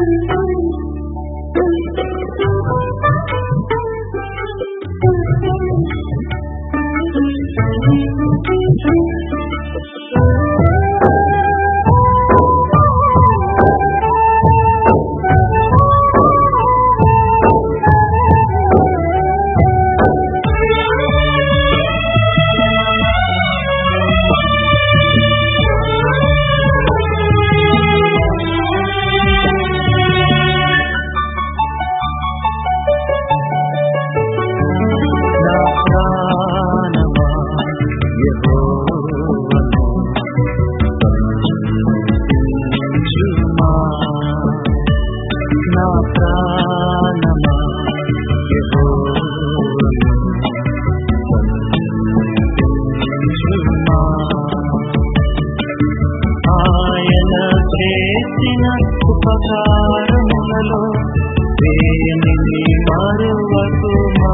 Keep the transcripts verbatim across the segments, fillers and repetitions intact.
ఉపకారములలో దేనిని మరువకుమా.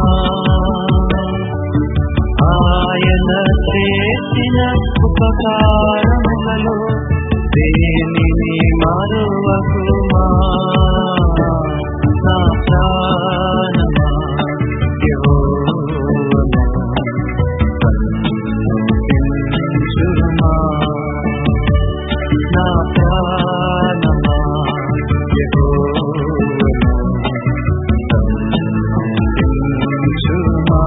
ఆయన చేసిన ఉపకారములలో దేనిని మరువకుమా. నా ప్రాణమా యెహోవాను స్తుతించుమా. నా ప్రాణమా యెహోవాను స్తుతించుమా.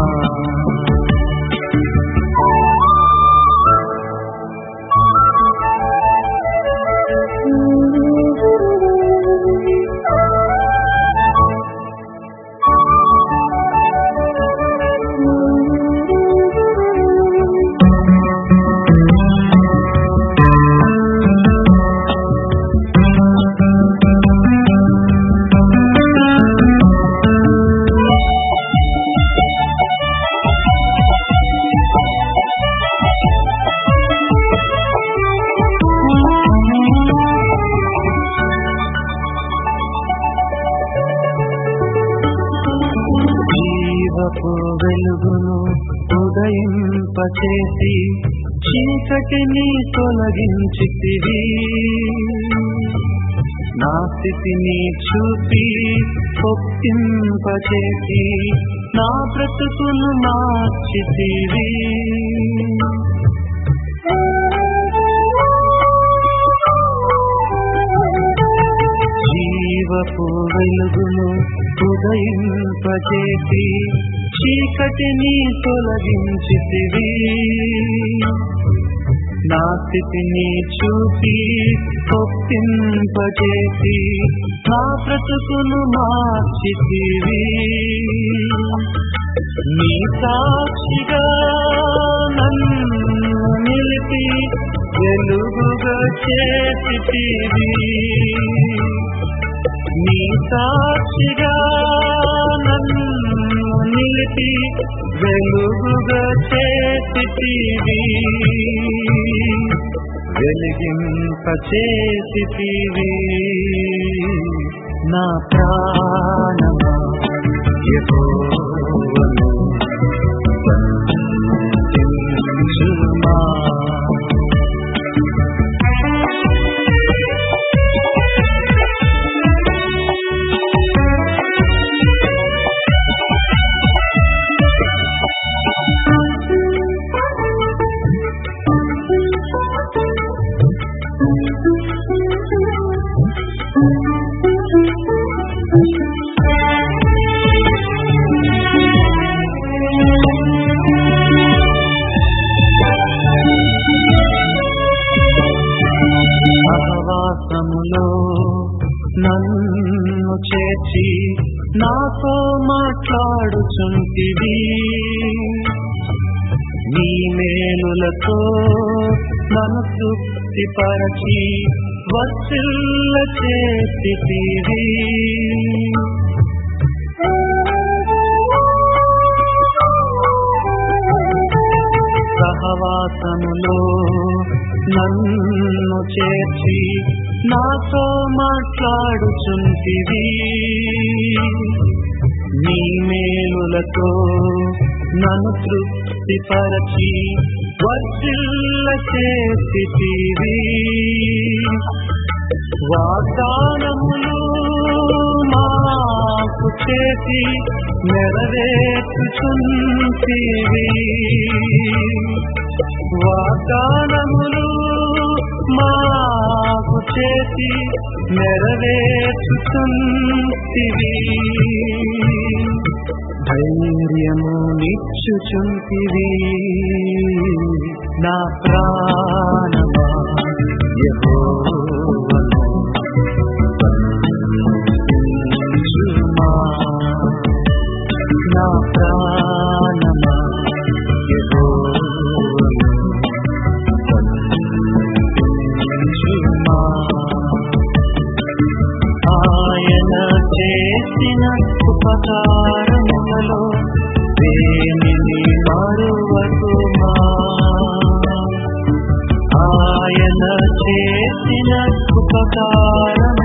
వెలుగును ఉదయింపచేసి చీకటిని తొలగించితివి. నా స్థితిని చూపి ఒప్పింపచేసి నా బ్రతుకును మార్చితివి. జీవపు వెలుగును ఉదయింపచేసి చీకటిని తొలగించితివి. నా స్థితిని చూపి ఒప్పింపచేసి నా బ్రతుకును మార్చితివి. నీ సాక్షిగా నన్ను నిలిపి వెలుగుగా చేసితివి. నీ సాక్షిగా నన్ను నిలిపి వెలుగుగా చేసితివి. వెలిగింపచేసితివి. నా ప్రాణమా యెహోవాను స్తుతించుమా. సహవాసములో నన్ను చేర్చి నాతో మాట్లాడుచుంటివి. నీ మేలులతో నన్ను తృప్తిపరచి వర్ధిల్ల చేసితివి. సహవాసములో నన్ను చేర్చి నాతో మాట్లాడుచుంటివి. నీ మేలులతో నన్ను తృప్తిపరచి వర్ధిల్ల చేసితివి. వాగ్దానములు చేసి నెరవేర్చుచుంటివి. వాగ్దానములు మాకు చేసి నెరవేర్చుచుంటివి. ధైర్యము నిచ్చుచుంటివి. నా ప్రాణమా యెహోవాను వందించుమా. నా ప్రాణమా యెహోవాను వందించుమా. ఆయన చేసిన ఉపకారములలో దేనిని మరువకుమా. ఆయన చేసిన ఉపకారములలో